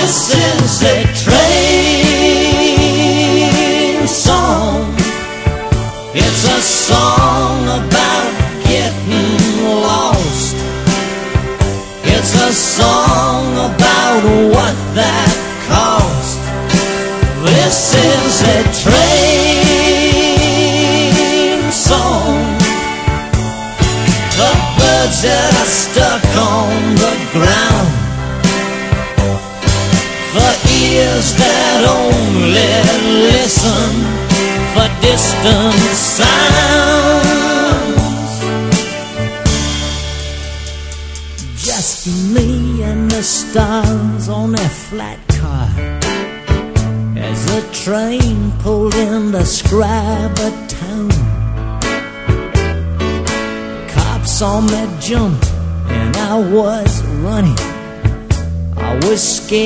This is a train song. It's a song about getting lost. It's a song about what that cost. This is a train song. The birds that are stuck on the ground, for ears that only listen for distant sounds. Just me and the stars on that flat car, as the train pulled into Scriber Town. Cops saw me jump and I was running. I was scared.